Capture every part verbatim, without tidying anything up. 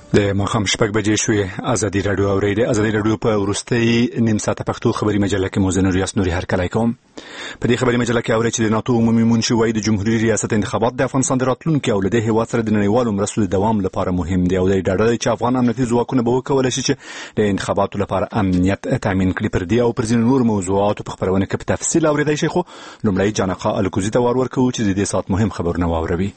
د ماښام شپږ بجې شوې. ازادي راډیو اورئ. د ازادي راډیو په وروستۍ نیم ساعته پښتو خبري مجله کې مو زه نور یاس نوري هرکلی کوم. په دې خبري مجله کې اورئ چې د ناتو عمومي منشي وايي د جمهوریت ریاست انتخابات د افغانستان د راتلونکي او له دې هېواد سره د نړیوالو مرستو د دوام لپاره مهم دی او د ډاډه چې افغان امنیتي ځواکونه به وکولی شي چې د انتخاباتو لپاره امنیت تامین کړي. پر دې او پر ځینو نورو موضوعاتو په خبرونه کې په تفصیل اورېدای شئ، خو لومړی جانقا الکوزي ته وار ورکوو چې د دې ساعت مهم خبرونه واوروي.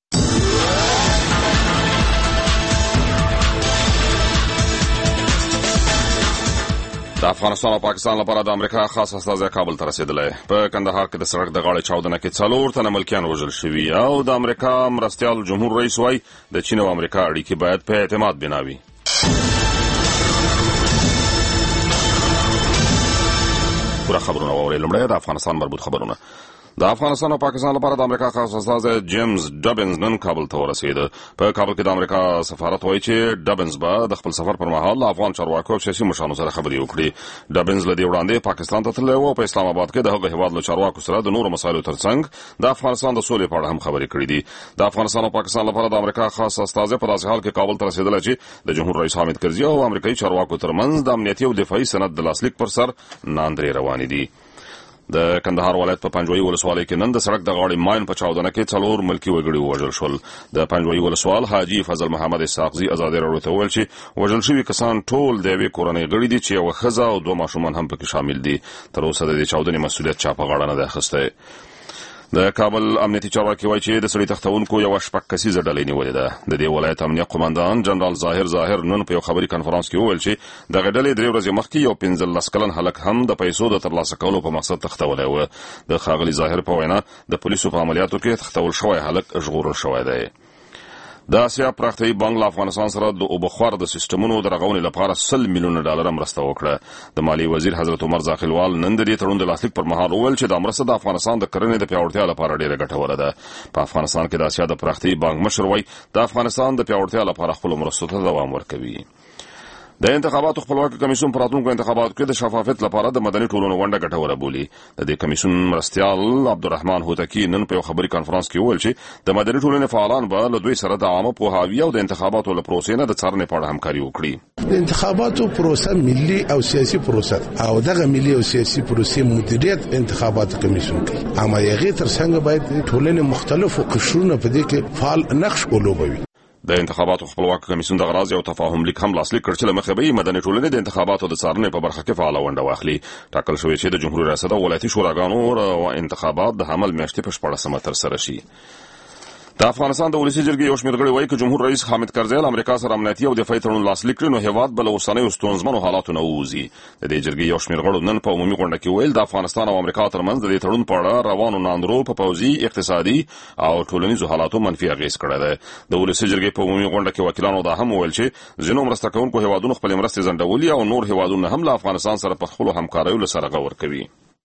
د افغانستان او پاکستان لپاره د امریکا خاص استازی کابل ته رسیدلی. په کندهار کې د سړک د غاړې چاودنه کې څلور تنه ملکیان وژل شوي او د امریکا مرستیال جمهور رئیس وایي د چین او امریکا اړیکې باید په اعتماد بنا وي. پوره خبرونه واورئ. لومړی د افغانستان مربوط خبرونه. د افغانستان او پاکستان لپاره د امریکا خاص استازی جیمز ډبنز نن کابل ته ورسید. په کابل کې د امریکا سفارت وایي چې ډبنز به د خپل سفر پر مهال له افغان چارواکو او سیاسي مشرانو سره خبرې وکړي. ډبنز له دې وړاندې پاکستان ته تللی و او په اسلام آباد کې د هغه هېواد له چارواکو سره د نورو مسایلو ترڅنګ د افغانستان د سولې په اړه هم خبرې کړې دي. د افغانستان او پاکستان لپاره د امریکا خاص استازی په داسې حال کې کابل ته رسیدلی چې د جمهور رئیس حامد کرزي او امریکایي چارواکو ترمنځ د امنیتي او دفاعي سند د لاسلیک پر سر ناندرې روانې دي. د کندهار ولایت په پنجوایي ولسوالۍ کې نن د سړک د غاړې ماین په چاودنه کې څلور ملکي وګړي ووژل شول. د پنجوایي ولسوال حاجي فضل محمد اسحاقزي ازادي راډیو ته وویل چې وژل شوي کسان ټول د یوې کورنۍ غړي دي چې یوه ښځه او دوه ماشومان هم پکې شامل دي. تر اوسه د دې چاودنې مسؤلیت چا په غاړه نه دی اخیستی. د کابل امنیتي چارواکي وایي چې د سړي تښتونکو یوه شپږ کسیزه ډلې نیولې ده. د دې ولایت امنیه قماندان جنرال ظاهر ظاهر نن په یو خبري کنفرانس کې وویل چې دغه ډلې درې ورځې مخکې یو پنځلس کلن هلک هم د پیسو د ترلاسه کولو په مقصد تښتولی و. د ښاغلي ظاهر په وینا د پولیسو په عملیاتو کې تښتول شوی هلک ژغورل شوی دی. د اسیا پراختیایي بانک له افغانستان سره د اوبخور د سیستمونو د رغونې لپاره سل میلیونه ډالر مرسته وکړه. د مالیې وزیر حضرت عمر زاخیلوال نن د دې تړون د لاسلیک پر مهال وویل چې دا مرسته د افغانستان د کرنې د پیاوړتیا لپاره ډیره ګټوره ده. په افغانستان کې د اسیا د پراختیایي بانک مشر وایي د افغانستان د پیاوړتیا لپاره خپلو مرستو ته دوام ورکوي. د انتخاباتو خپلواکي کمیسیون په راتلونکو انتخاباتو کې د شفافیت لپاره د مدني ټولنو ونډه ګټوره بولي. د دې کمیسیون مرستیال عبدالرحمن هوتکی نن په یو خبري کنفرانس کې وویل چې د مدني ټولنې فعالان به له دوی سره د عامه پوهاوي او د انتخاباتو له پروسې نه د څارنې په اړه همکاري وکړي. د انتخاباتو پروسه ملي او سیاسي پروسه او دغه ملي او سیاسي پروسې مدیریت انتخاباتو کمیسیون کوي. اما یغې ترڅنګ باید ټولنې مختلفو قشرونو په دې کې فعال نقش ولوبوي. د انتخاباتو خپلواکي کمیسیون د غراض یو تفاهم لیک هم لاسلیک کړ چې له مخې به مدني ټولنې د انتخاباتو د څارنې په برخه کې فعاله ونډه واخلي. ټاکل شوی چې د جمهوریت ریاست او ولایتي شوراګانو او انتخابات د حمل میاشتې په شپاړسمه ترسره شي. د افغانستان د ولسي جرګې یو شمېر غړي وایي چې جمهور رئیس حامد کرزي له امریکا سره امنیتي او دفاعي تړون لاسلیک کړي نو هېواد به له اوسنیو ستونزمنو حالاتو نه ووځي. د دې جرګې یو شمېر غړو نن په عمومي غونډه کې ویل د افغانستان او امریکا ترمنځ د دې تړون په اړه روانو ناندرو په پوځي، اقتصادي او ټولنیزو حالاتو منفي اغېز کړی دی. د ولسي جرګې په عمومي غونډه کې وکیلانو دا هم وویل چې ځینو مرسته کوونکو هېوادونو خپلې مرستې ځنډولي او نور هېوادونه هم له افغانستان سره په خپلو همکاریو له سره غور کوي.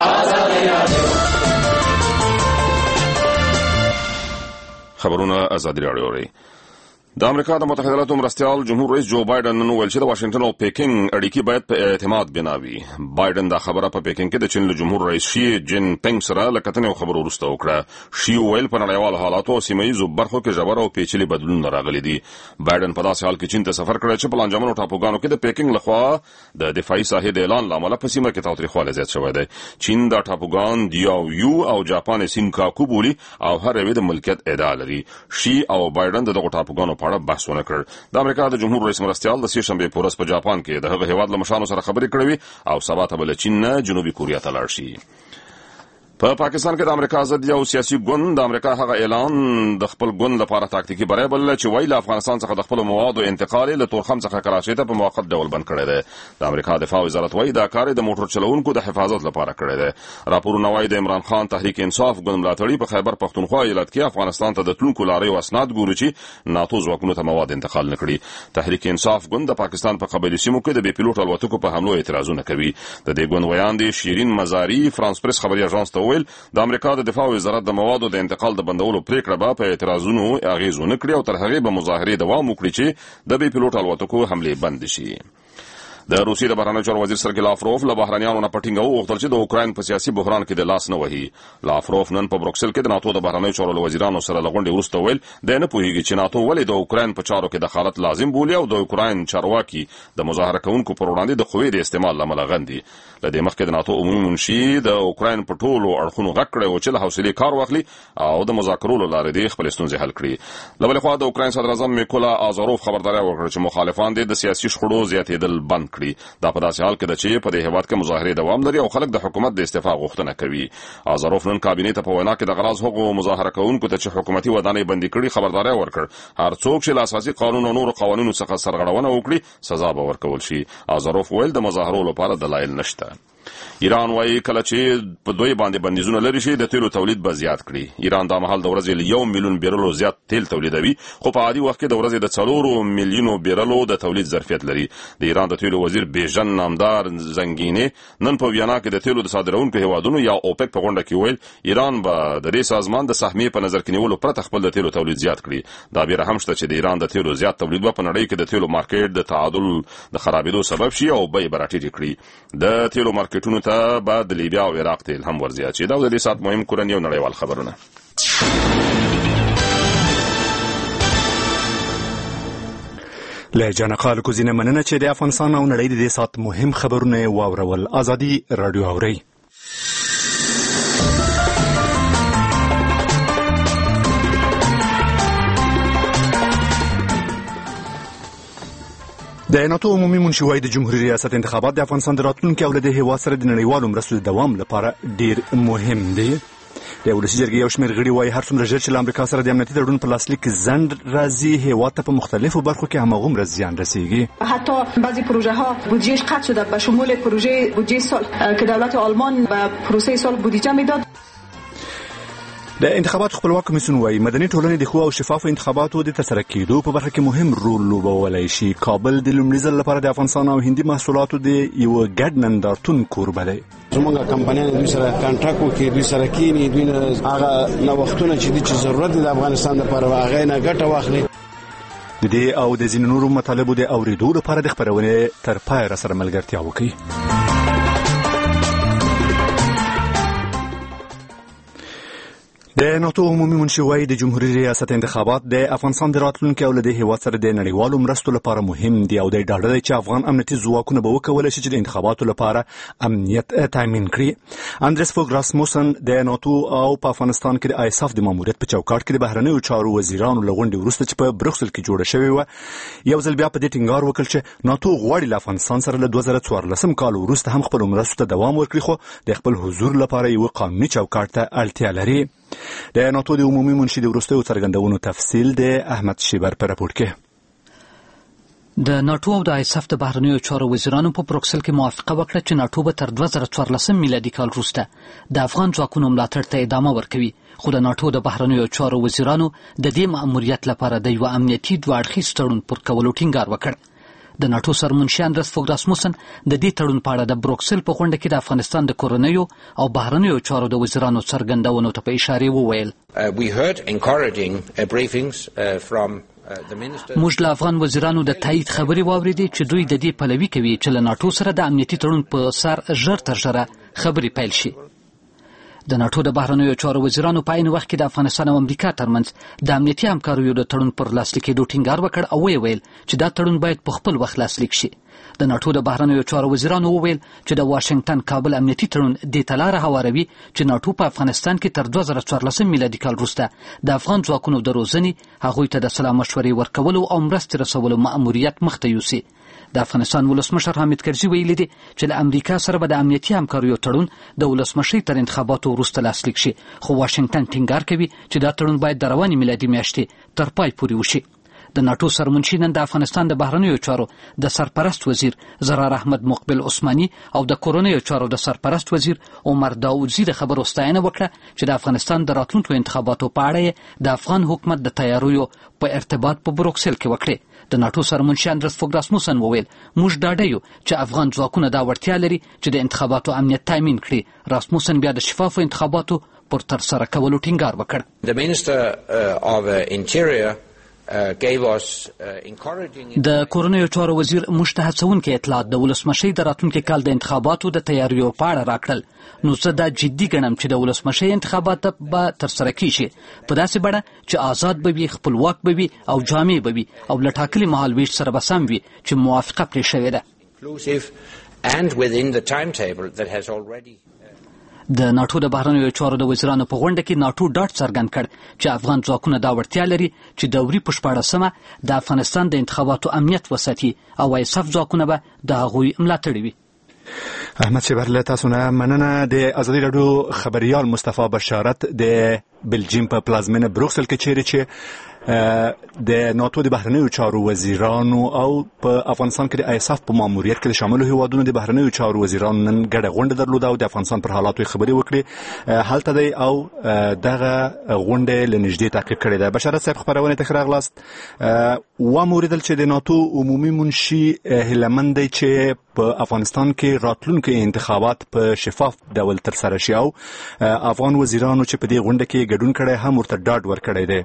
خبرونه ازادي راډیو اورئ. د امریکا د متحده ایالاتو مرستیال جمهور رئیس جو بایدن نن وویل چې د واشنگټن او پیکینګ اړیکې باید په اعتماد بنا وي. بایدن دا خبره په پیکینګ کې د چین له جمهور رئیس شي جین پینګ سره له کتنې او خبرو وروسته وکړه. شي وویل په نړیوالو حالاتو او سیمه ییزو برخو کې ژور او پیچلي بدلونونه راغلي دي. بایدن په داسې حال کې چین ته سفر کړی چې په لانجمنو ټاپوګانو کې د پیکینګ لخوا د دفاعي ساحې د اعلان له امله په سیمه کې تاوتریخوالی زیات شوی دی. چین دا ټاپوګان دیاویو او جاپان سینکاکو بولي او هر یو د ملکیت ادعا لري. شي او بایدن دغه ټاپوګانو په اړه بحث ونه کړ. د امریکا د جمهور رئیس مرستیال د سې شنبې په ورځ په جاپان کې د هغه هېواد له مشرانو سره خبرې کړې او سبا ته به له چین نه جنوبي کوریا ته لاړ شي. په پاکستان کې د امریکا ضد یو سیاسي ګوند د امریکا هغه اعلان د خپل ګوند لپاره تاکتیکي بری بللی چې وایي له افغانستان څخه د خپلو موادو انتقال له تورخم څخه کراچۍ ته په موقت ډول بند کړی دی. د امریکا دفاع وزارت وایي دا کار د موټر چلوونکو د حفاظت لپاره کړی دی. راپورونه وایي د عمران خان تحریک انصاف ګوند ملاتړي په خیبر پښتونخوا ایالت کې افغانستان ته د تلونکو لاریو اسناد ګوري چې ناتو ځواکونو ته مواد انتقال نه کړي. تحریک انصاف ګوند د پاکستان په قبایلي سیمو کې د بې پیلوټ الوتکو په حملو اعتراضونه کوي. د دې ګوند ویاندې شیرین مزاري فرانس پریس خبري اژانس ته وویل د امریکا د دفاع وزارت د موادو د انتقال د بندولو پریکړه به په اعتراضونو اغېز ونه کړي او تر هغې به مظاهرې دوام وکړي چې د بې پیلوټ الوتکو حملې بند شي. د روسیې د بهرنیو چارو وزیر سرګی لاوروف له بهرنیانو نه په ټینګه وغوښتل چې د اوکراین په سیاسي بحران کې د لاس نه وهي. لاوروف نن په بروکسل کې د ناتو د بهرنیو چارو له وزیرانو سره له غونډې وروسته ویل دی نه پوهیږي چې ناتو ولې د اوکراین په چارو کې دخالت لازم بولي او د اوکراین چارواکي د مظاهره کوونکو پر وړاندې د قوې د استعمال له امله غندي. له دې مخکې د ناتو عمومي منشي د اوکراین په ټولو اړخونو غږ کړی و چې له حوصلې کار واخلي او د مذاکرو له لارې د خپلې ستونزې حل کړي. له بلې خوا د اوکراین صدراعظم میکولا آزاروف خبرداری ورکړه چې مخالفان د سیاسي شخړو زیاتېدل بند کړي. دا په داسې حال کې ده چې په دې هېواد کې مظاهرې دوام لري او خلک د حکومت د استعفا غوښتنه کوي. آزاروف نن کابینې ته په وینا کې د غراض هغو مظاهره کوونکو ته چې حکومتي ودانۍ بندي کړي خبرداری ورکړ هر څوک چې له اساسي قانون او نورو قوانینو څخه سرغړونه وکړي سزا به ورکول شي. آزاروف ویل د مظاهرو لپاره دلایل نشته. ایران وايي کله چې په دوی باندې بندیزونه لري شي د تیلو تولید به زیات کړي. ایران د مهال د ورځې له یو میلیون بیرلو زیات تیل تولیدوي خو په عادي وخت کې د ورځې د څلورو میلیونو بیرلو د تولید ظرفیت لري. د ایران د تیلو وزیر بیژن نامدار زنګینې نن په ویانا کې د تیلو د صادرونکو هیوادونو یا اوپک په غونډه کې ویل ایران به د دې سازمان د سهمیې په نظر کې نیولو پرته خپل د تیلو تولید زیات کړي. دا بیره هم شته چې د ایران د تیلو زیات تولید په نړۍ کې د تیلو مارکیټ د تعادل د خرابېدو سبب شي او بیې به راټیټې کړي. د تیلو مارکیټونو ته بعد د لیبیا او عراق تیل هم ورزیات شي. دا د دې سات مهم کورنۍ او نړیوال خبرونه. له جانقال کوزینه مننه چې د افغانستان او نړۍ د دې سات مهم خبرونه واورول. ازادي رادیو اوري. د ناتو عمومي منشي وايي د جمهوریت ریاست انتخابات د افغانستان د راتلونکي او د هیواد سره د نړیوالو مرستو د دوام لپاره ډیر مهم دي. د ولسي جرګې یو شمېر غړي وايي هر څومره ژر چې له امریکا سره د امنیتي تړون په لاسلیک ځنډ راځي هیواد ته په مختلفو برخو کې هماغومره زیان رسیږي. حتی بعضی پروژه ها بودجهش قطع شده به شمول پروژه بودجه سال که دولت آلمان به پروسه سال بودجه میداد. د انتخاباتو خپلواک کمیسیون وايي مدني ټولنې د ښو او شفافو انتخاباتو د ترسره کېدو په برخه کې مهم رول لوبولی شي. کابل د لومړي ځل لپاره د افغانستان او هندي محصولاتو د یو ګډ نندارتون کوربه دی. زموږ کمپنیان دوی سره کانټراکټ وکړي دوی سره کینی دوی نه هغه نوښتونه چې دي چې ضرورت دي د افغانستان لپاره هغه نه ګټه واخلي. د دې او د ځینو نورو مطالبو د اورېدو لپاره د خپرونې تر پایه راسره ملګرتیا وکړي. د ناتو عمومي منشي وايي د جمهوریت ریاست انتخابات د افغانستان د راتلونکي او د هیواد سره د نړیوالو مرستو لپاره مهم دي او د ډاډه دی چې افغان امنیتي ځواکونه به وکولی شي چې د انتخاباتو لپاره امنیت تامین کړي. اندرس فوګ راسموسن د ناتو او په افغانستان کې د آیساف د ماموریت په چوکاټ کې د بهرنیو چارو وزیرانو له غونډې وروسته چې په بروکسل کې جوړه شوې وه یو ځل بیا په دې ټینګار وکړ چې ناتو غواړي له افغانستان سره له دوه زره څوارلسم کال وروسته هم خپلو مرستو ته دوام ورکړي خو د خپل حضور لپاره یو قانوني چوکاټ ته اړتیا لري. د ناتو د عمومي منشي د وروستیو څرګندونو تفصیل د احمد شیبر په راپور کې. د ناتو او د آیساف د بهرنیو چارو وزیرانو په بروکسل کې موافقه وکړه چې ناتو به تر دوه زره څوارلسم میلادي کال وروسته د افغان ځواکونو ملاتړ ته ادامه ورکوي. خو د ناتو د بهرنیو چارو وزیرانو د دې مأموریت لپاره د یو امنیتي دوه اړخیز تړون پر کولو ټینګار وکړ. د ناتو سرمنشي اندرس فوګ راسموسن د دې تړون په اړه د بروکسل په غونډه کې د افغانستان د کورنیو او بهرنیو چارو د وزیرانو څرګندونو ته په اشاره وویل. موږ له افغان وزیرانو د تایید خبرې واورېدې چې دوی د دې پلوي کوي چې له ناتو سره د امنیتي تړون په سر ژر تر ژره خبرې پیل شي. د ناتو د بهرنیو چارو وزیرانو په عین وخت کې د افغانستان او امریکا ترمنځ د امنیتي همکاریو د تړون پر لاسلیک کېدو ټینګار وکړ او ویې ویل چې دا تړون باید په خپل وخت لاسلیک شي. د ناتو د بهرنیو چارو وزیرانو وویل چې د واشنگټن کابل امنیتي تړون دې ته لاره هواروي چې ناتو په افغانستان کې تر دوه زره څوارلسم میلادي کال وروسته د افغان ځواکونو د روزنې هغوی ته د سلا مشورې ورکولو او مرستې رسولو مأموریت مخته یوسي. د افغانستان ولسمشر حامد کرزي ویلي دي چې له امریکا سره به د امنیتي همکاریو تړون د ولسمشۍ تر انتخاباتو وروسته لاسلیک شي خو واشنګټن ټینګار کوي چې دا تړون باید د روانې میلادي میاشتې تر پای پورې وشي. د ناتو سرمنشي نن د افغانستان د بهرنیو چارو د سرپرست وزیر زرار احمد مقبل عثماني او د کورنیو چارو د سرپرست وزیر عمر داودزي د خبرو ستاینه وکړه چې د افغانستان د راتلونکو انتخاباتو په اړه د افغان حکومت د تیاریو په ارتباط په بروکسل کې وکړي. د ناتو سرمنشي اندرس فوګ راسموسن وویل موږ ډاډه یو چې افغان ځواکونه دا وړتیا لري چې د انتخاباتو امنیت تامین کړي. راسموسن بیا د شفافو انتخاباتو پر ترسره کولو ټینګار وکړ. The Minister uh, of uh, Interior د کورنیو چارو وزیر مشته هڅونکي اطلاعات د ولسمشي د راتلونکي کال د انتخاباتو د تیاریو په اړه راکړل. نو زه دا جدي ګڼم چې د ولسمشي انتخابات به ترسره کیږي په داسې بڼه چې آزاد به وي، خپلواک به وي او جامع به وي او له ټاکلي مهال ویش سره به سم وي چې موافقه پرې شوې ده. د ناټو د بهرنیو چارو د وزیرانو په غونډه کې ناټو ډاډ څرګند کړ چې افغان ځواکونه دا وړتیا لري چې دوري په شپاړسمه د افغانستان د انتخاباتو امنیت وساتي او ایساف ځواکونه به د هغوی ملاتړ وي. احمد شیبر له تاسو نه مننه. د ازادي راډیو خبريال مصطفی بشارت د بلجیم په پلازمینه بروکسل کې چیرې چې د ناتو د بهرنیو چارو وزیرانو او په افغانستان کې د ایساف په ماموریت کې د شامل هیوادونو د بهرنیو چارو وزیرانو نن ګډه غونډه درلوده او د افغانستان پر حالاتو خبرې وکړي. هلته دی او دغه غونډه له نږدې تعقیب کړې ده. بشارت صاحب خبرونه ته راغلاست و موریدل چې د ناتو عمومي منشي هلمند دی چې په افغانستان کې راتلونکي انتخابات په شفاف ډول ترسره شي او افغان وزیرانو چې په دې غونډه کې ګډون کړي هم ورته ډاډ ورکړی دی.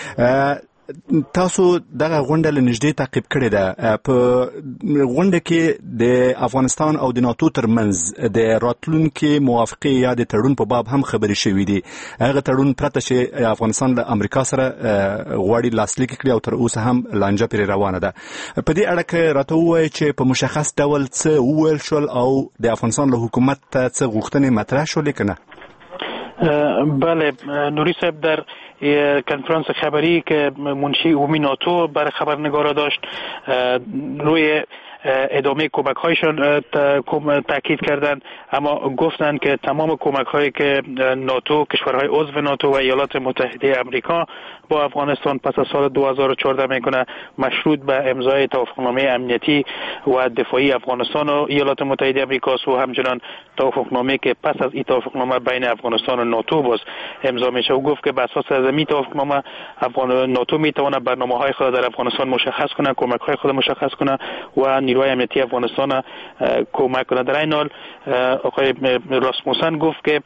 تاسو دغه غونډه له نږدې تعقیب کړې ده. په غونډه کې د افغانستان او د ناتو ترمنځ د راتلونکي موافقې یا د تړون په باب هم خبرې شوې دي. هغه تړون پرته چې افغانستان له امریکا سره غواړي لاسلیک کړي او تر اوسه هم لانجه پرې روانه ده. په دې اړه کې راته ووایي چې په مشخص ډول څه وویل شول او د افغانستان له حکومت ته څه غوښتنې مطرح شولې که نه؟ بله نوری صاحب در کنفرانس خبری که منشی عمومی ناتو بر خبرنگارا داشت روی ادامه کمک هایشان تاکید کردند، اما گفتند که تمام کمک هایی که ناتو، کشورهای عضو ناتو و ایالات متحده آمریکا با افغانستان پس از سال دو هزار و چهارده میکنه مشروط به امضای توافقنامه امنیتی و دفاعی افغانستان و ایالات متحده آمریکا و همچنان توافقنامه که پس از این توافقنامه بین افغانستان و ناتو باز امضا میشه. و گفت که بر اساس از این توافقنامه افغان ناتو میتونه برنامه‌های خود در افغانستان مشخص کنه، کمک‌های خود مشخص کنه و نیروهای امنیتی افغانستان کمک کنه. در این حال آقای راسموسن گفت که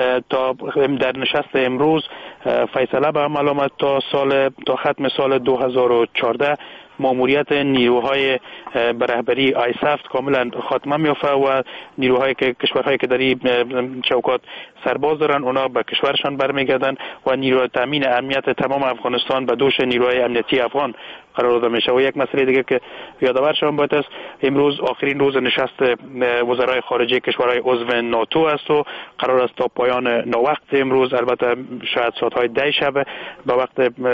تا در نشست امروز فیصله به عمل آمد تا سال تا ختم سال دو هزار و چهارده ماموریت نیروهای به رهبری آیسافت کاملا خاتمه میافته و نیروهایی که کشورهایی که در این چوکات سرباز دارن اونا به کشورشان برمیگردن و نیروی تامین امنیت تمام افغانستان به دوش نیروهای امنیتی افغان قرار داده میشه. و یک مسئله دیگه که یادآور شوم باید است، امروز آخرین روز نشست وزرای خارجه کشورهای عضو ناتو است و قرار است تا پایان ناوقت امروز، البته شاید ساعت‌های ده شب به وقت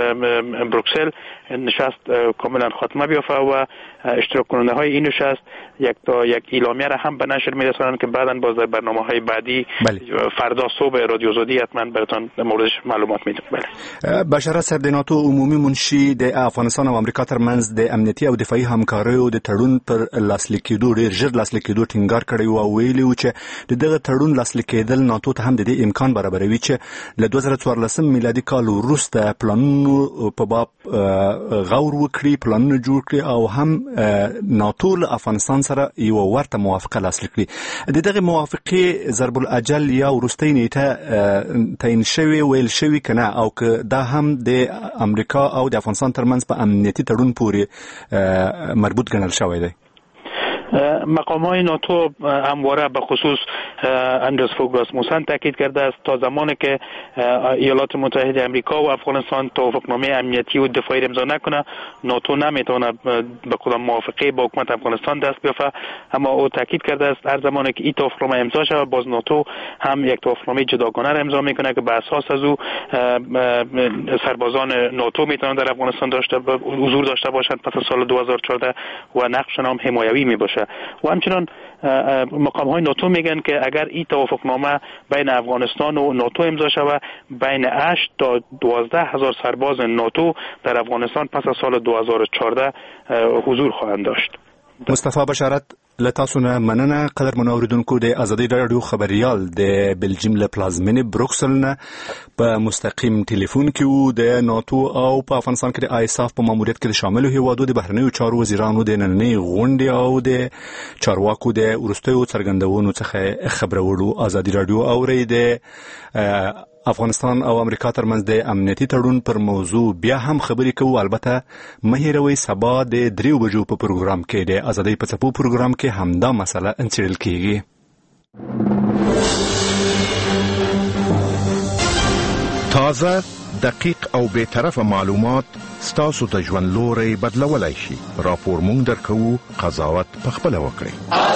بروکسل، نشست کاملا خاتمه بیافته و اشتراک کننده های این نشست یک تا یک اعلامیه را هم به نشر میرسانند که بعداً باز در برنامه‌های بعدی بله. فردا صبح رادیو آزادی حتما براتون موردش معلومات میدم. بله. بشارت صاحب د ناتو عمومي منشي د افغانستان او امریکا ترمنځ د امنیتي او دفاعي همکاریو د تړون پر لاسلیک کېدو ډېر ژر لاسلیک کېدو ټینګار کړی او ویلي و چې د دغه تړون لاسلیک کېدل ناتو ته هم د دې امکان برابروي چې له دوه زره څوارلسم میلادي کال وروسته پلانونو په باب غور وکړي، پلانونه جوړ کړي او هم ناتو له افغانستان سره یو ورته موافقه لاسلیک کړي. د دغه موافقې ضرب الاجل یا وروستۍ نیټه تعیین شوې ویل شوې کنه او که دا هم د امریکا او د افغانستان ترمنځ په امنیتي تړون پورې مربوط ګڼل شوی دی؟ مقام‌های ناتو همواره به خصوص اندرس فوگ راسموسن تاکید کرده است تا زمانی که ایالات متحده آمریکا و افغانستان توافقنامه امنیتی و دفاعی امضا نکنه ناتو نمیتونه به کدام موافقه با حکومت افغانستان دست بیافته. اما او تاکید کرده است هر زمانی که این توافقنامه امضا شود باز ناتو هم یک توافقنامه جداگانه را امضا میکنه که بر اساس از او سربازان ناتو میتونن در افغانستان داشته حضور داشته باشند پس از سال دو هزار و چهارده و نقششان هم حمایوی میباشه. و همچنان مقام های ناتو میگن که اگر این توافقنامه بین افغانستان و ناتو امضا شود بین هشت تا دوازده هزار سرباز ناتو در افغانستان پس از سال دو هزار و چهارده حضور خواهند داشت. مصطفی بشارت له تاسو نه مننه. قدرمنو اوریدونکو د ازادي رادیو خبريال د بلجیم له پلازمینې بروکسل نه په مستقیم ټلیفون کې وو د ناتو او په افغانستان کې د آیساف په ماموریت کې شامل هیوادو د بهرنیو چارو وزیرانو د نننۍ غونډې او د چارواکو د ورستیو څرګندونو څخه خبرولو. ازادي رادیو اوري د افغانستان او امریکا ترمنځ د امنیتي تړون پر موضوع بیا هم خبرې کوو. البته مه هیروئ سبا د دریو بجو په پروګرام کې د ازادۍ په څپو پروګرام کې همدا مسله څیړل کیږي. تازه، دقیق او بی‌طرفه معلومات ستاسو د ژوند لوري بدلولای شي. راپور مونږ درکو، قضاوت پخپله وکړئ.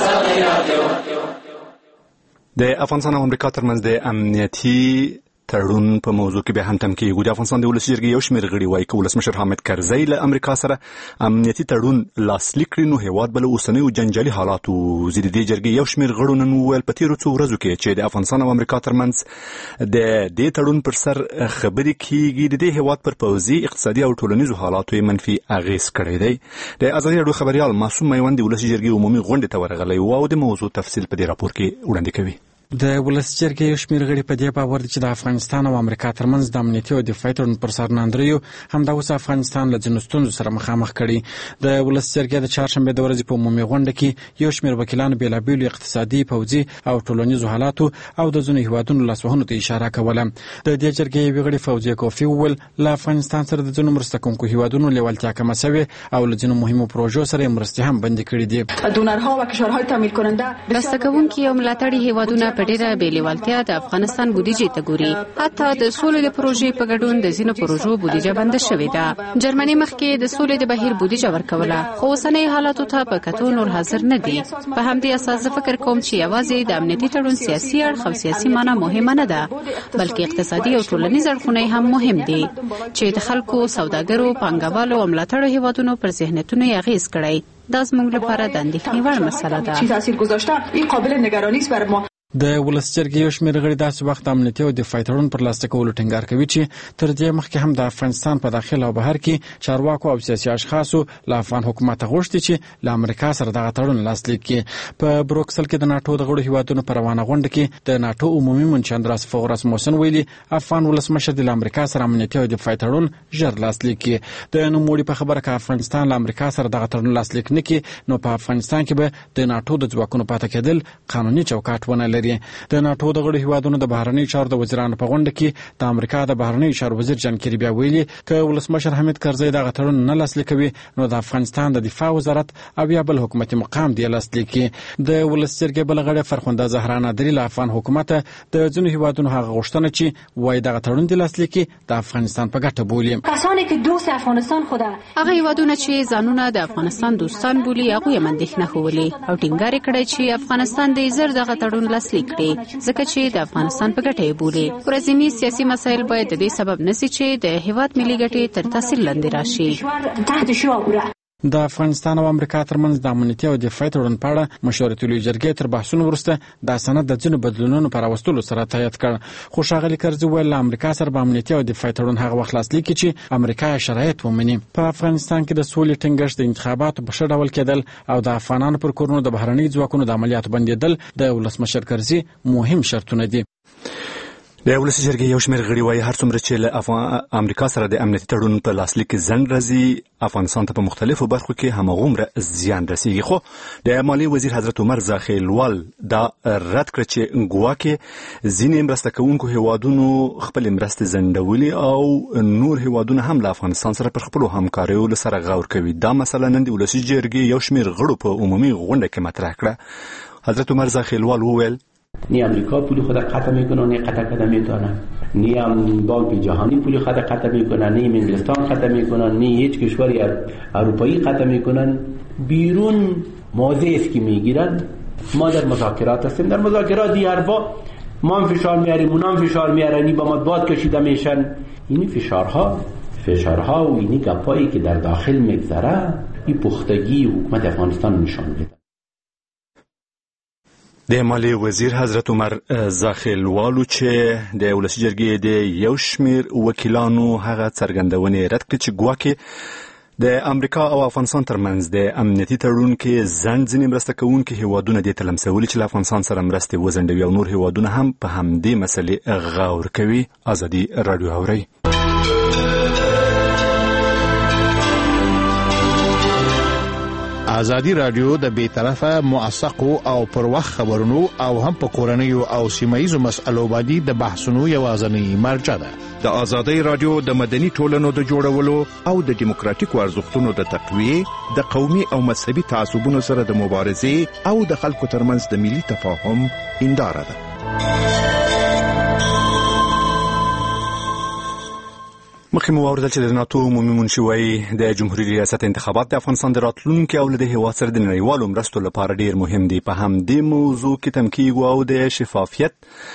د افغانستان او امریکا ترمنځ د امنیتي تړون په موضوع کې به هم تم کېږي. د افغانستان د ولسي جرګې یو شمېر غړي وایي که ولسمشر حامد کرزی له امریکا سره امنیتي تړون لاسلیک کړي نو هېواد به له اوسنیو جنجالي حالاتو وځي. د دې جرګې یو شمېر غړو نن وویل په تېرو څو ورځو کې چې د افغانستان او امریکا ترمنځ د دې تړون پر سر خبرې کېږي، د دې هېواد پر پوځي، اقتصادي او ټولنیزو حالاتو یې منفي اغېز کړی دی. د ازادي راډیو خبریال معصوم میوند د ولسي جرګې عمومي غونډې ته ورغلی و او د موضوع تفصیل په دې راپور کې وړاندې کوي. د ولسي جرګې یو شمېر غړي په دې باور دي چې د افغانستان او امریکا ترمنځ د امنیتي او دفاعي تړون پر سر ناندریو همدا اوس افغانستان له ځینو ستونزو سره مخامخ کړي. د ولسي جرګې د چهارشنبې د ورځې په عمومي غونډه کې یو شمېر وکیلانو بېلابېلو اقتصادي، پوځي او ټولنیزو حالاتو او د ځینو هېوادونو لاسوهنو ته اشاره کوله. د دې جرګې یوې غړي فوزیه کوفي وویل له افغانستان سره د ځینو مرسته کوونکو هېوادونو لیوالتیا کمه شوې او له ځینو مهمو پروژو سره یې مرستې هم بندې کړي دي. دونرها و کشورهای تامین کننده مرسته کوونکي او ملاتړي هېوادونه په ډېره بې لیوالتیا د افغانستان بودیجې ته ګوري. حتی د سولې د پروژې په ګډون د ځینو پروژو بودیجه بنده شوې ده. جرمني مخکې د سولې د بهیر بودیجه ورکوله، خو اوسنۍ حالاتو ته په کتو نور حاضر نه دي. په همدې اساس زه فکر کوم چې یوازې د امنیتي تړون سیاسي اړخ او سیاسي معنا مهمه نه ده، بلکې اقتصادي او ټولنیز اړخونه هم مهم دي چې د خلکو، سوداګرو، پانګوالو او ملاتړو هېوادونو پر ذهنیتونو یې اغېز کړی. دا زموږ لپاره د اندېښنې وړ مسله ده. چې تاثیر گذاشته این قابل نگرانی است بر ما. د ولسي جرګې یو شمېر غړي داسې وخت امنیتي او دفاعي تړون پر لاسلیک کولو ټینګار کوي چې تر دې مخکې هم د افغانستان په داخل او بهر کې چارواکو او سیاسي اشخاصو له افغان حکومت غوښتي چې له امریکا سره دغه تړون لاسلیک کړي. په بروکسل کې د ناټو د غړو هېوادونو په روانه غونډه کې د ناټو عمومي منشي اندراس راسموسن ویلي افغان ولسمشر د امریکا سره امنیتي او دفاعي تړون ژر لاسلیک کړي. د نوموړي په خبره که افغانستان له امریکا سره دغه تړون لاسلیک نه کړي نو په افغانستان کې به د ناټو د ځواکونو پاتې کېدل قانوني چوکاټ ونه لري. د ناټو د غړو هېوادونو د بهرنیو چارو د وزیرانو په غونډه کې د امریکا د بهرنیو چارو وزیر جان کیری بیا ویلي که ولسمشر حامد کرزی دغه تړون نه لاسلیک کوي نو د افغانستان د دفاع وزارت او یا بل حکومتي مقام دی لاسلیک کړي. د ولسي جرګې بله غړې فرخنده زهرا نادري له افغان حکومته د ځینو هېوادونو هغه غوښتنه چې وایي دغه تړون دی لاسلیک کړي د افغانستان په ګټه بولي. کسانی که دوست افغانستان خوده هغه هېوادونه چې ځانونه د افغانستان دوستان بولي هغوی یې اندېښنه ښولې او ټینګار یې کړی چې افغانستان دې ژر دغه تړون لاسلیک کړي ځکه چې د افغانستان په ګټه یې بولي. ورځني سیاسي مسایل باید د دې سبب نشي چې د هېواد ملي ګټې تر تاثیر لاندې راشي. د افغانستان او امریکا ترمنځ د امنیتي او دفاعي تړون په اړه مشورتي لویې جرګې تر بحثونو وروسته دا سند د ځینو بدلونونو په راوستلو سره تایید کړ. خو ښاغلي کرزي ویل له امریکا سره به امنیتي او دفاعي تړون هغه وخت لاسلیک کړي چې امریکا یې شرایط ومني. په افغانستان کې د سولې ټینګښت، د انتخاباتو په ښه ډول کېدل او د افغانانو پر کورونو د بهرنیو ځواکونو د عملیاتو بندېدل د ولسمشر کرزي مهم شرطونه دي. د ولسي جرګې یو شمېر غړي وایي هر څومره چې له امریکا سره د امنیتي تړون په لاسلیک کې ځنډ راځي افغانستان ته په مختلفو برخو کې هماغومره زیان رسیږي. خو د مالیې وزیر حضرت عمر زاخیلوال دا رد کړ چې ګواکې ځینې مرسته کوونکو هېوادونو خپلې مرستې ځنډولي او نور هېوادونه هم له افغانستان سره پر خپلو همکاریو سره غور کوي. دا مسله نن د ولسي جرګې یو شمېر غړو په عمومي غونډه کې مطرح کړه. حضرت عمر زاخیلوال وویل نی امریکا پول خود قطع میکنه، نی قطع قطع میتونه، نی هم بانک جهانی پول خود قطع میکنه، نی انگلستان قطع میکنه، نی هیچ کشوری اروپایی قطع میکنن. بیرون موضعی است که میگیرن. ما در مذاکرات هستیم، در مذاکرات هر با ما هم فشار میاریم، اونم فشار میارن، با ما باد کشیده میشن. این فشارها فشارها و اینی گپایی که در داخل میگذره این پختگی حکومت افغانستان نشان میده. د مالیې وزیر حضرت عمر زاخیلوالو چې د ولسي جرګې د یو شمېر وکیلانو هغه څرګندونې رد کړې چې ګواکې د امریکا او افغانستان ترمنځ د امنیتي تړون کې ځنډ ځینې مرسته کوونکي هېوادونه دې ته لمسولي چې له افغانستان سره مرستې وځنډوي او نور هېوادونه هم په همدې مسلې غور کوي. ازادي راډیو اورئ. ازادي رادیو د بیطرفه موثقو او پر وخت خبرونو او هم په کورنیو او سیمایي مسایلو باندې د بحثونو یوازنی مرجع ده. د ازادي رادیو د مدني ټولنو د جوړولو او د دیموکراتیکو ارزښتونو د تقویه، د قومي او مذهبي تعصبونو سره د مبارزې او د خلکو ترمنځ د ملي تفاهم هنداره ده. مخکې مو واوریدل چې د ناتو عمومي منشي وایي د جمهوریت ریاست انتخابات د افغانستان د راتلونکي او د هیواد سره د نړیوالو مرستو لپاره ډیر مهم دي. په همدې موضوع کې تمکیږ او د شفافیت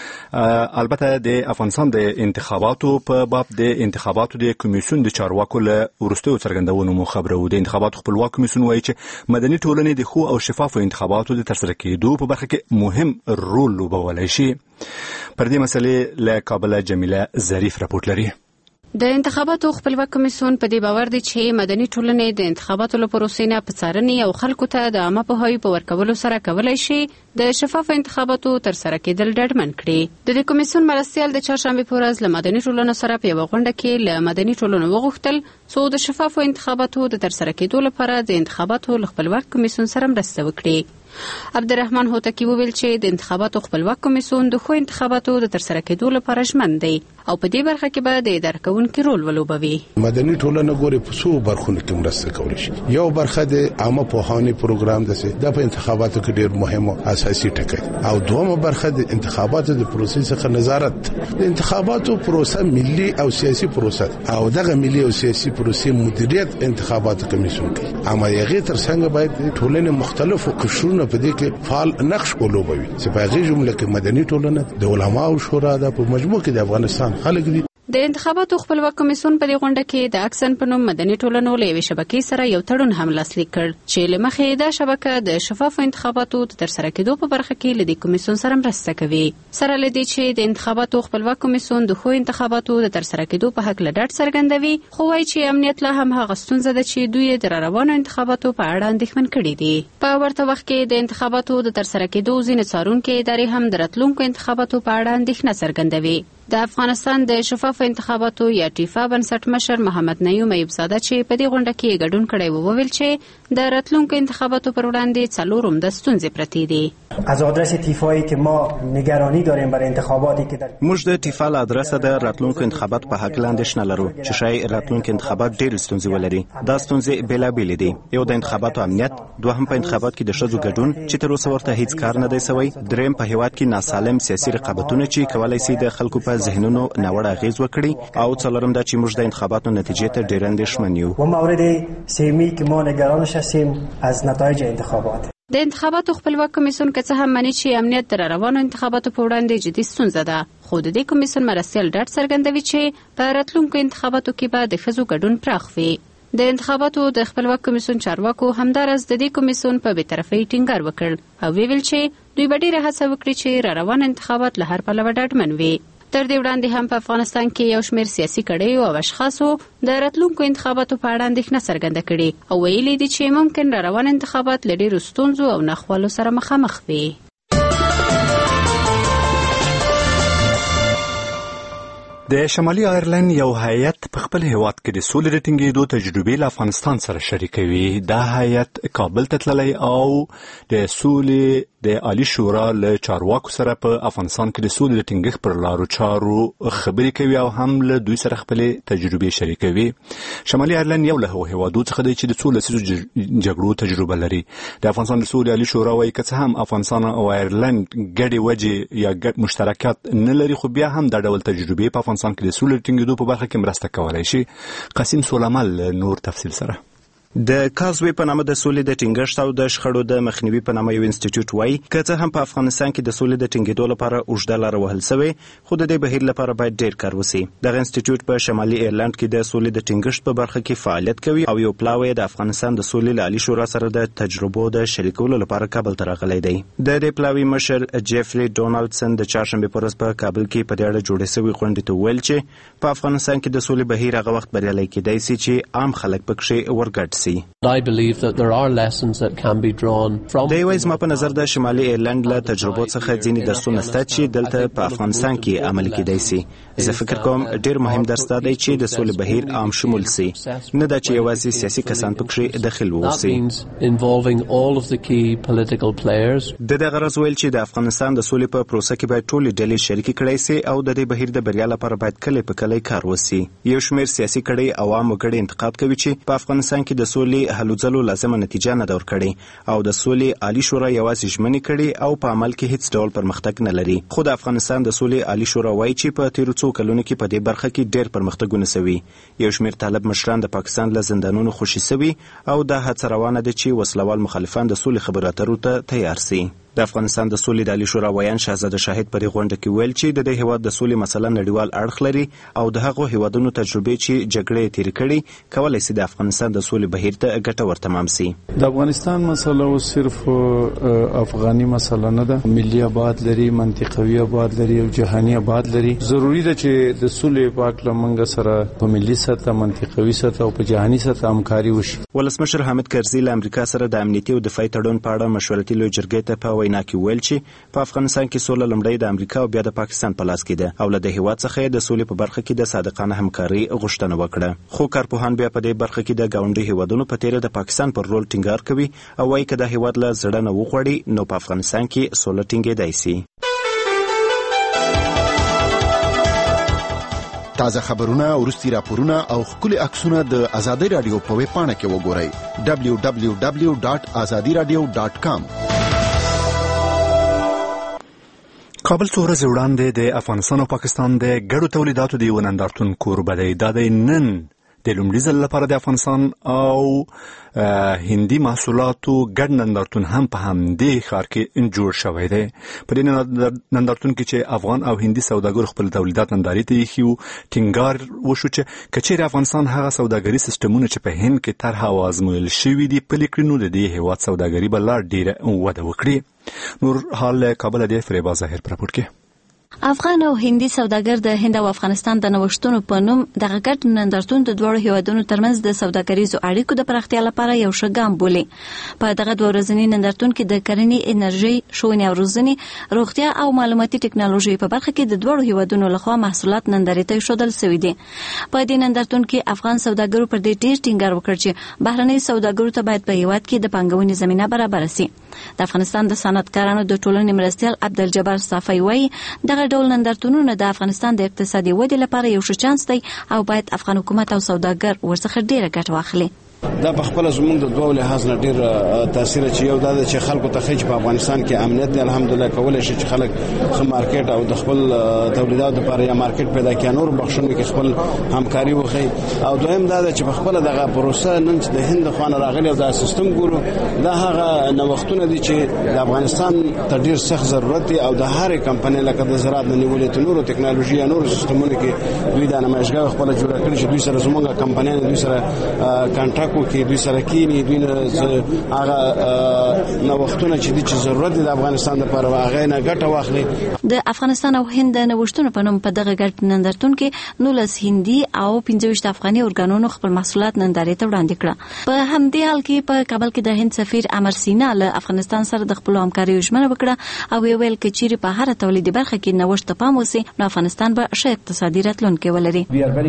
البته د افغانستان د انتخاباتو په باب د انتخاباتو د کمیسیون د چارواکو له وروستیو څرګندونو مو خبرو. د انتخاباتو خپلواک کمیسیون وایي چې مدني ټولنې د ښو او شفافو انتخاباتو د ترسره کېدو په برخه کې مهم رول لوبولی شي. پر دې مسلې له کابل جمیله ظریف راپورټ لري. د انتخاباتو خپلواک کمیسیون په دې باور دی چې مدني ټولنې د انتخاباتو له پروسې نه په څارنې او خلکو ته د عامه پوهاوي په ورکولو سره کولی شي د شفاف انتخاباتو ترسره کېدل ډاډمن کړي. د دې کمیسیون مرستیال د چهارشنبې په ورځ له مدني ټولنو سره په یوه غونډه کې له مدني ټولنو وغوښتل څو د شفافو انتخاباتو د ترسره کېدو لپاره د انتخاباتو له خپلواک کمیسیون سره مرسته وکړي. عبدالرحمن هوتکی وویل چې د انتخاباتو خپلواک کمیسیون د ښو انتخاباتو د ترسره کېدو لپاره ژمن دی او په دې برخه کې به د اداره کوونکي رول ولوبوي. مدني ټولنه ګوري په څو برخو کې مرسته کولی شي. یو برخه د عامه پوهاوي پروګرام ده چې د انتخاباتو کې ډېر مهم او اساسي ټکی او دومره برخه د انتخاباتو د پروسې څخه نظارت. د انتخاباتو پروسه ملي او سیاسي پروسه او دغه ملي او سیاسي پروسې مدیریت انتخاباتو کمیسیون کوي. اما یغه تر څنګه باید ټولنې مختلفو قشرونو په دې کې فعال نقش ولوبوي. چې په هغه جمله کې مدني ټولنه د علماو شورا د په مجموع کې د افغانستان خلک دي. د انتخاباتو خپلواک کمیسیون په دې غونډه کې د اکسن په نوم مدني ټولنو له یوې شبکې سره یو تړون هم لاسلیک کړ چې له مخې دا شبکه د شفافو انتخاباتو د ترسره کېدو په برخه کې له دې کمیسیون سره مرسته کوي. سره له دې چې د انتخاباتو خپلواک کمیسیون د ښو انتخاباتو د ترسره کېدو په هکله ډاډ څرګندوي، خو وایي چې امنیت لا هم هغه ستونزه ده چې دوی د راروانو انتخاباتو په اړه اندېښمن کړي دي. په ورته وخت کې د انتخاباتو د ترسره کېدو ځینې څارونکي ادارې هم د راتلونکو انتخاباتو په اړه اندېښنه څرګندوي. د افغانستان د شفافو انتخاباتو یا ټیفا بنسټ مشر محمد نعیم ایوبزاده چې په دې غونډه کې ګډون کړی و وویل چې د راتلونکو انتخاباتو پر وړاندې څلور عمده ستونزې پرتې دي. از آدرس تیفایی که ما نگرانی داریم برای انتخاباتی که در موږ د تیفا له ادرسه د راتلونکو انتخابات په حق لاندې شنه لرو چې شاید راتلونکو انتخابات ډېر ستونزې ولري. دا ستونزې بیلابیلې دي. یو د انتخاباتو امنیت، دوهم په انتخابات کې د ښځو ګډون چې تر اوسه ورته هیڅ کار نه دی سوی، دریم په هیواد کې ناسالم سیاسي رقابتونه چې کولای شي د خلکو په ذهنونو ناوړه اغیز وکړي، او څلورم دا چې موږ د انتخاباتو نتیجې ته ډېر اندېښمن یو. و مورد سومی که ما نگرانش هستیم از نتایج انتخابات. د انتخاباتو خپلواک کمیسیون که څه هم مني چې امنیت د روانو انتخاباتو په وړاندې جدي ستونزه ده، خو د دې کمیسیون مرستیال ډاډ څرګندوي چې په راتلونکو انتخاباتو کې به د ښځو ګډون پراخ وي. د انتخاباتو د خپلواک کمیسیون چارواکو همدارس د دې کمیسیون په بیطرفۍ ټینګار وکړ او ویل چې دوی به ډېره هڅه وکړي چې را روان انتخابات له هر پلوه ډاډمن وي. تر دې وړاندې هم په افغانستان کې یو شمېر سیاسي کړیو او اشخاصو د راتلونکو انتخاباتو په اړه اندېښنه څرګنده کړې او ویلي دي چې ممکن را روان انتخابات له ډېرو ستونزو او ناخوالو سره مخامخ وي. د شمالي آیرلند یو هیئت په خپل هیواد کې د سولې د ټینګېدو تجربې له افغانستان سره شریکوي. دا هیئت کابل ته تللی او د سولې د عالی شورا له چارواکو سره په افغانستان کې د سولې د ټینګښت پر لارو چارو خبرې کوي او هم له دوی سره خپلې تجربې شریکوي. شمالي آیرلند یو له هغو هیوادو څخه دی چې د څو لسیزو جګړو تجربه لري. د افغانستان د سولې عالی شورا وایي که څه هم افغانستان او آیرلند ګډې وجې یا ګډ مشترکات نه لري، خو بیا هم دا ډول تجربې په افغانستان کې د سولې ټینګېدو په برخه کې مرسته کولی شي. قاسم سولمل نور تفصیل سره. د کازوی په نامه د سولې د ټینګښت او د شخړو د مخنیوي په نامه یو انسټیټیوټ وایي که څه هم په افغانستان کې د سولې د ټینګېدو لپاره اوږده لاره وهل سوې، خو د دې بهیر لپاره باید ډېر کار وسي. دغه انسټیټیوټ په شمالي ایرلند کې د سولې د ټینګښت په برخه کې فعالیت کوي او یو پلاوی د افغانستان د سولې له عالی شورا سره د تجربو د شریکولو لپاره کابل ته راغلی دی. د دې پلاوی مشر جیفري ډونالډسن د چهارشنبې په ورځ په کابل کې په دې اړه جوړې شوې غونډې ته وویل چې په افغانستان کې د سولې بهیر هغه وخت بریالی کېدای شي چې عام خلک پکښې ورګډ سي. د یو زما په نظر د شمالي ایرلند له تجربو څخه ځینې درسونه شته چې دلته په افغانستان کې عملي کېدای شي. زه فکر کوم ډېر مهم درس دا دی چې د سولې بهیر عام شمول سي، نه دا چې یوازې سیاسي کسان پکې داخل ووسي. د دغه غرض ویل چې د افغانستان د سولې په پروسه کې باید ټولې ډلې شریکې کړای سي او د دې بهیر د بریا لپاره باید کله په کله کار وسي. یو شمېر سیاسي کړۍ عوام وګړي انتقاد کوي چې په افغانستان کې د سولې هلو ځلو لازمه نتیجه نه ده ورکړې او د سولې عالی شورا یوازې ژمنې کړي او په عمل کې هیڅ ډول پرمختګ نه لري. خو د افغانستان د سولې عالی شورا وایي چې په تیرو څو کلونو کې په دې برخه کې ډېر پرمختګونه شوي. یو شمېر طالب مشران د پاکستان له زندانونو خوشي شوي او دا هڅه روانه ده چې وسلوال مخالفان د سولې خبرو اترو ته تیار سي. د افغانستان د سولې د عالی شورا ویان شهزاده شاهد په دې غونډه کې ویل چې د دې هیواد د سولې مسله نړیوال اړخ لري او د هغو هیوادونو تجربې چې جګړې تیر کړي کولای شي د افغانستان د سولې بهیر ته ګټور تمام سي. د افغانستان مسله او صرف افغاني مسله نه ده، ملي آباد لري، منطقوي آباد لري او جهاني آباد لري. ضروری ده چې د سولې په اړه موږ سره په ملي سطح، منطقوي سطح او په جهاني سطح همکاري وشي. ولسمشر حامد کرزي له امریکا سره د امنیتي او دفاعي تړون په اړه مشورتي لوی جرګې ته په وینا کې ویل چې په افغانستان کې سوله لومړی د امریکا او بیا د پاکستان په لاس کې ده او له د هیواد څخه د سولې په برخه کې د صادقانه همکاري غوښتنه وکړه. خو کارپوهان بیا په دې برخه کې د ګاونډي هیوادونو په تیره د پاکستان پر رول ټینګار کوي او وايي که د هیواد له زړه نه وغواړي نو په افغانستان کې سوله ټینګېدای سي. تازه خبرونه، وروستي راپورونه او ښکلي عکسونه د ازادي رادیو په ویب پاڼه کې وګورئ دبلیو دبلیو دبلیو ډاټ ازادي رادیو ډاټ کام. کابل څو ورځې وړاندې د افغانستان او پاکستان د ګډو تولیداتو د یو نندارتون کوربه دی. دا د نن د لومړي ځل لپاره د افغانستان او هندي محصولاتو ګډ نندارتون هم په همدې ښار کې جوړ شوی دی. په دې نندارتون کې چې افغان او هندي سوداګرو خپل تولیدات نندارې ته ایښي وو، ټینګار وشو چې که چیرې افغانستان هغه سوداګري سیستمونه چې په هند کې طرحه او ازمویل شوي دي پلي کړي نو د دې هېواد سوداګري به لا ډېره وده وکړي. نور حال کابل دی فریبا ظاهر پر راپور کې. افغان او هندي سوداګر د هند او افغانستان د نوښتونو په نوم دغه ګډ نندارتون د دوه هیوادونو ترمنځ د سوداګریزو اړیکو د پراختیا لپاره یو ښه ګام بولي. په دغه دوه ورځني نندارتون کې د کرنې، انرژي، ښوونې او روزنې، روغتیا او معلوماتي ټکنالوژي په برخه کې د دوه هیوادونو لخوا محصولات نندارې ته ایښودل شوي دي. په دې نندارتون کې افغان سوداګرو پر دې ډېر ټینګار وکړ چې بهرنۍ سوداګرو ته باید په هیواد کې د پانګونې زمینه برابر شي. د افغانستان د صنعتکارانو د ټولنې مرستیال عبدالجبار صافی وایي دغه ډول نندارتونونه د افغانستان د اقتصادي ودې لپاره یو ښه چانس دی او باید افغان حکومت او سوداګر ورڅخه ډیره ګټه واخلي. دا په خپل زموږ د دوه لحاظ نه ډیر تاثیر چې یو دا چې خلکو ته خېج په افغانستان کې امنیت دی الحمدلله کولای شي چې خلک خپل مارکیټ او د خپل تولیداتو لپاره یا مارکیټ پیدا کړي، نور بخښنه کې خپل همکاري وکړي. او دویم دا چې په خپل دغه پروسه نن چې د هند خوانه راغلی او دا سیستم ګورو دا هغه نوښتونه دي چې د افغانستان ته ډیر سخت ضرورت دی او د هر کمپنۍ لکه د زراعت د نیولې ته نورو ټکنالوژي یا نورو سیستمونو کې دوی د نمایشګاه خپل جوړ کړی چې دوی سره زموږه کمپنۍ دوی سره کانټراکټ کې دوی سره کینی دوی نه هغه نوښتونه چې د ضرورت د افغانستان لپاره هغه نه ګټه واخلي. د افغانستان او هند د نوښتونو په نوم په دغه ګډ نندارتون کې نولس هندي او پنځه ویشت افغاني ارګانونو خپل محصولات نندارې ته وړاندې کړه. په همدې حال کې په کابل کې د هند سفیر امر سینا له افغانستان سره د خپل همکارۍ ژمنه وکړه او ویل چې چیرې په هر تولیدي برخه کې نوښت ته پام وشي نو افغانستان به ښه اقتصادي راتلونکی ولري.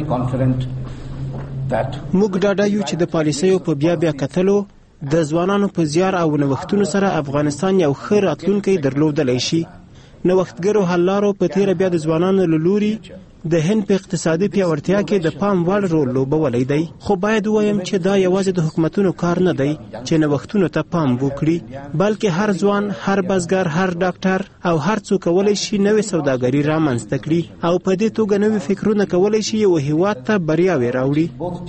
موږ ډاډه یو چې د پالیسیو په بیا بیا کتلو د ځوانانو په زیار او نوښتونو سره افغانستان یو ښه راتلونکی درلودلی شي. نوښتګرو حل لارو په تیره بیا د ځوانانو له لوري د هند په اقتصادي پیاوړتیا کې د پام وړ رول لوبولی دی. خو باید ووایم چې دا یوازې د حکومتونو کار نه دی چې نوښتونو ته پام وکړي، بلکې هر ځوان، هر بزګر، هر ډاکټر او هر څوک کولی شي نوې سوداګري رامنځته کړي او په دې توګه نوې فکرونه کولی شي یو هیواد ته بریاوې راوړي.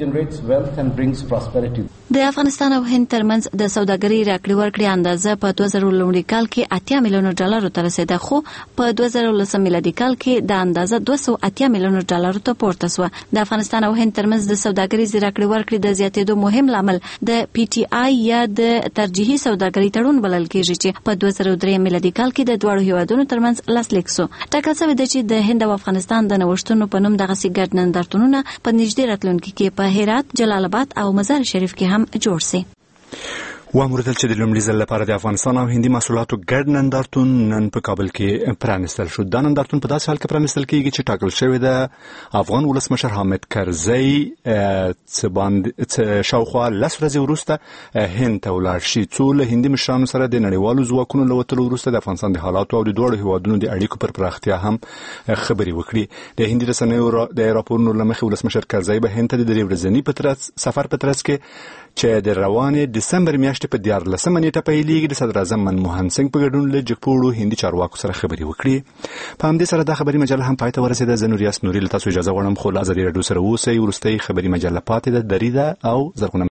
د افغانستان او هند ترمنځ د سوداګرۍ راکړې ورکړې اندازه په دوه زره لومړي کال کې اتیا میلیونه ډالرو ته رسیده، خو په دوه زره لسم میلادي کال کې د اندازه دوه سوه اتیا اتیا میلیونه ډالرو ته پورته شو. د افغانستان او هند ترمنځ د سوداګریزې راکړې ورکړې د زیاتېدو مهم لامل د پی ټي آی یا د ترجیحي سوداګرۍ تړون بلل کېږي چې په دوه زره درې میلادي کال کې د دواړو هیوادونو ترمنځ لاسلیک شو. ټاکل شوی دی چې د هند او افغانستان د نوښتونو په نوم دغه ګډ نندارتونونه په نږدې راتلونکي کې په هرات، جلال آباد او مزار شریف کې هم جوړ شي. وامردل چې د لومړي ځل لپاره د افغانستان او هندي محصولاتو ګډ نندارتون نن په کابل کې پرانیستل شو. دا نندارتون په داسې حال کې پرانیستل کېږي چې ټاکل شوی د افغان ولسمشر حامد کرزی څه باندې شاوخوا لس ورځې وروسته هند ته ولاړ شي څو له هندي مشرانو سره د نړیوالو ځواکونو له وتلو وروسته د افغانستان د حالاتو او د دواړو هیوادونو د اړیکو پر پراختیا هم خبرې وکړي. د هندي رسنیو د راپورونو له مخې ولسمشر کرزی به هند ته د درې ورځني سفر په ترڅ کې چې د روانې دسمبر میاشتې په دیارلسمه نیټه پیلېږي د صدر اعظم منموهن سنګ په ګډون له جګپوړو هندي چارواکو سره خبرې وکړي. په همدې سره دا خبري مجله هم پای ته ورسېده. زه نوریاس نوري له تاسو اجازه غواړم خو له ازادي راډیو سره اوسئ. وروستۍ خبري مجله پاتې ده دریده او زرغونه